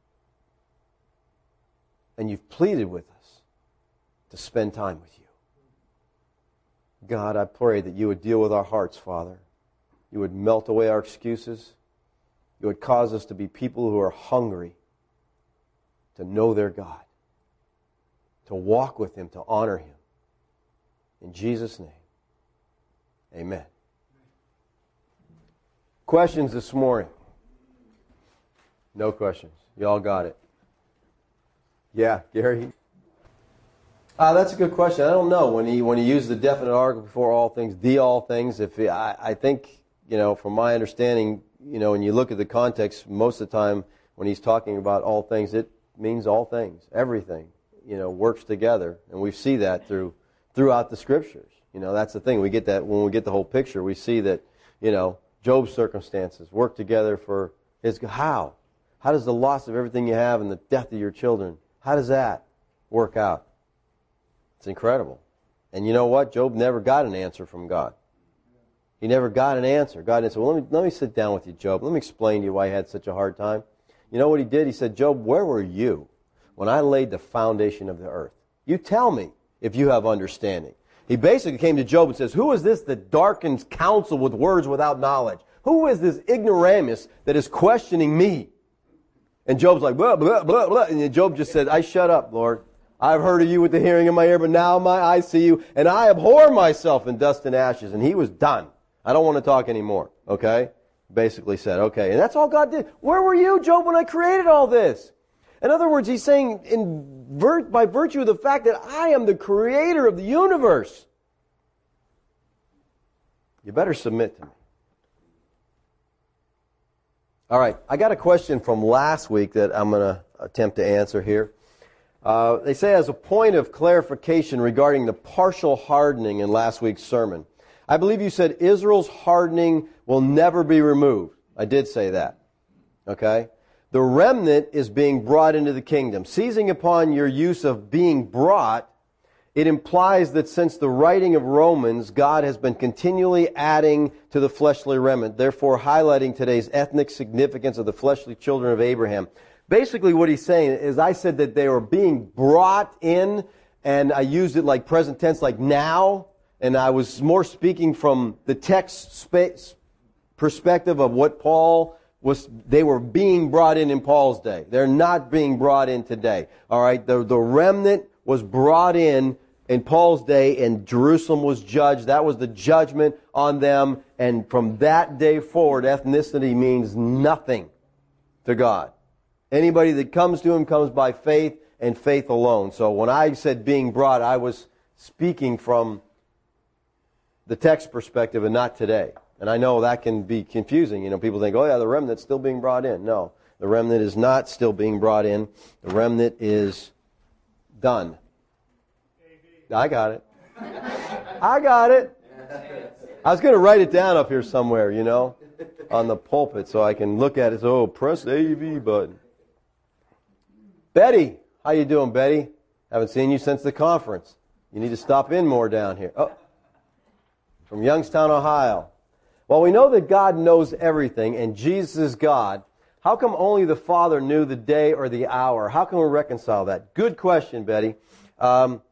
And You've pleaded with us to spend time with You. God, I pray that You would deal with our hearts, Father. You would melt away our excuses. You would cause us to be people who are hungry to know their God, to walk with Him, to honor Him. In Jesus' name, amen. Questions this morning? No questions. You all got it. Yeah, Gary? Uh, that's a good question. I don't know. When he when he used the definite article before all things, the all things, if he, I, I think, you know, from my understanding, you know, when you look at the context, most of the time when he's talking about all things, it means all things, everything, you know, works together. And we see that through throughout the Scriptures. You know, that's the thing. We get that when we get the whole picture, we see that, you know, Job's circumstances work together for his, how? How does the loss of everything you have and the death of your children, how does that work out? It's incredible. And you know what? Job never got an answer from God. He never got an answer. God didn't say, well, let me, let me sit down with you, Job. Let me explain to you why you had such a hard time. You know what he did? He said, Job, where were you when I laid the foundation of the earth? You tell me if you have understanding. He basically came to Job and says, who is this that darkens counsel with words without knowledge? Who is this ignoramus that is questioning me? And Job's like, blah, blah, blah, blah. And Job just said, I shut up, Lord. I've heard of you with the hearing of my ear, but now my eyes see you, and I abhor myself in dust and ashes. And he was done. I don't want to talk anymore. Okay? Basically said, okay. And that's all God did. Where were you, Job, when I created all this? In other words, he's saying, in vir- by virtue of the fact that I am the creator of the universe, You better submit to me. All right, I got a question from last week that I'm going to attempt to answer here. Uh, they say as a point of clarification regarding the partial hardening in last week's sermon. I believe you said Israel's hardening will never be removed. I did say that. Okay? The remnant is being brought into the kingdom. Seizing upon your use of being brought, it implies that since the writing of Romans, God has been continually adding to the fleshly remnant, therefore highlighting today's ethnic significance of the fleshly children of Abraham. Basically what he's saying is, I said that they were being brought in, and I used it like present tense, like now, and I was more speaking from the text space perspective of what Paul was, they were being brought in in Paul's day. They're not being brought in today. All right, the, the remnant was brought in in Paul's day, and Jerusalem was judged. That was the judgment on them, and from that day forward, ethnicity means nothing to God. Anybody that comes to Him comes by faith and faith alone. So when I said being brought, I was speaking from the text perspective and not today. And I know that can be confusing. You know, people think, oh yeah, the remnant's still being brought in. No, the remnant is not still being brought in. The remnant is done. I got it. I got it. I was going to write it down up here somewhere, you know, on the pulpit so I can look at it. So, oh, press the A V button. Betty, how you doing, Betty? Haven't seen you since the conference. You need to stop in more down here. Oh, from Youngstown, Ohio. Well, we know that God knows everything and Jesus is God. How come only the Father knew the day or the hour? How can we reconcile that? Good question, Betty. Um,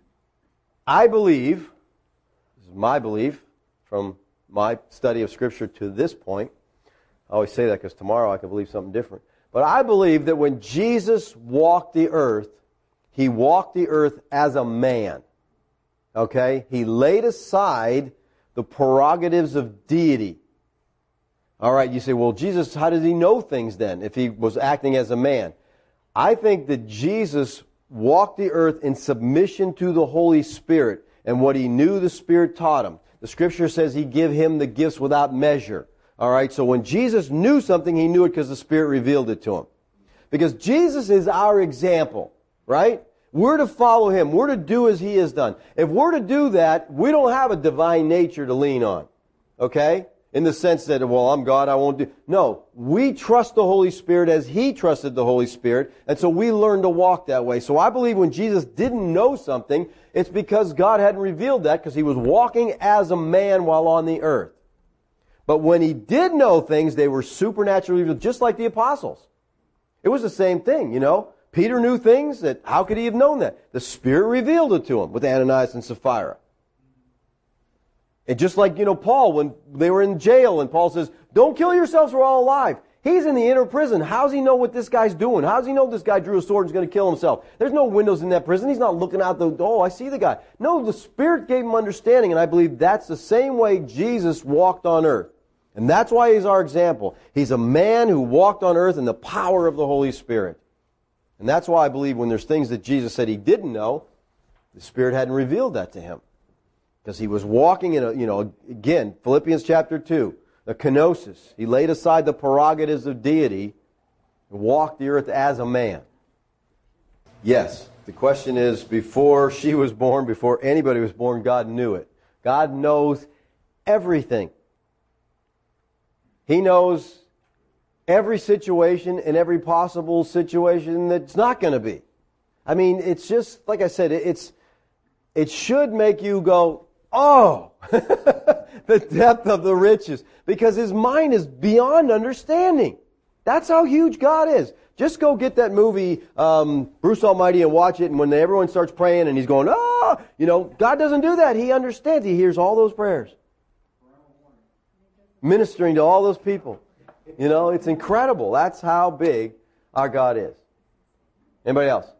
I believe, this is my belief from my study of Scripture to this point. I always say that because tomorrow I can believe something different. But I believe that when Jesus walked the earth, He walked the earth as a man. Okay? He laid aside the prerogatives of deity. All right, you say, well, Jesus, how does He know things then if He was acting as a man? I think that Jesus walked the earth in submission to the Holy Spirit and what He knew the Spirit taught Him. The Scripture says He gave Him the gifts without measure. All right, so when Jesus knew something, He knew it because the Spirit revealed it to Him. Because Jesus is our example, right? We're to follow Him. We're to do as He has done. If we're to do that, we don't have a divine nature to lean on, okay? In the sense that, well, I'm God, I won't do... No, we trust the Holy Spirit as He trusted the Holy Spirit, and so we learn to walk that way. So I believe when Jesus didn't know something, it's because God hadn't revealed that, because He was walking as a man while on the earth. But when He did know things, they were supernaturally revealed, just like the apostles. It was the same thing, you know. Peter knew things that, how could he have known that? The Spirit revealed it to him with Ananias and Sapphira. And just like, you know, Paul, when they were in jail and Paul says, don't kill yourselves, we're all alive. He's in the inner prison. How does he know what this guy's doing? How does he know this guy drew a sword and is going to kill himself? There's no windows in that prison. He's not looking out the, oh, I see the guy. No, the Spirit gave him understanding, and I believe that's the same way Jesus walked on earth. And that's why He's our example. He's a man who walked on earth in the power of the Holy Spirit. And that's why I believe when there's things that Jesus said He didn't know, the Spirit hadn't revealed that to Him. Because He was walking in a, you know, again, Philippians chapter two, the kenosis. He laid aside the prerogatives of deity and walked the earth as a man. Yes, the question is, before she was born, before anybody was born, God knew it. God knows everything. He knows every situation and every possible situation that's not going to be. I mean, it's just, like I said, it's it should make you go, oh, the depth of the riches. Because His mind is beyond understanding. That's how huge God is. Just go get that movie, um, Bruce Almighty, and watch it, and when everyone starts praying and He's going, oh, you know, God doesn't do that. He understands. He hears all those prayers. Ministering to all those people. You know, it's incredible. That's how big our God is. Anybody else?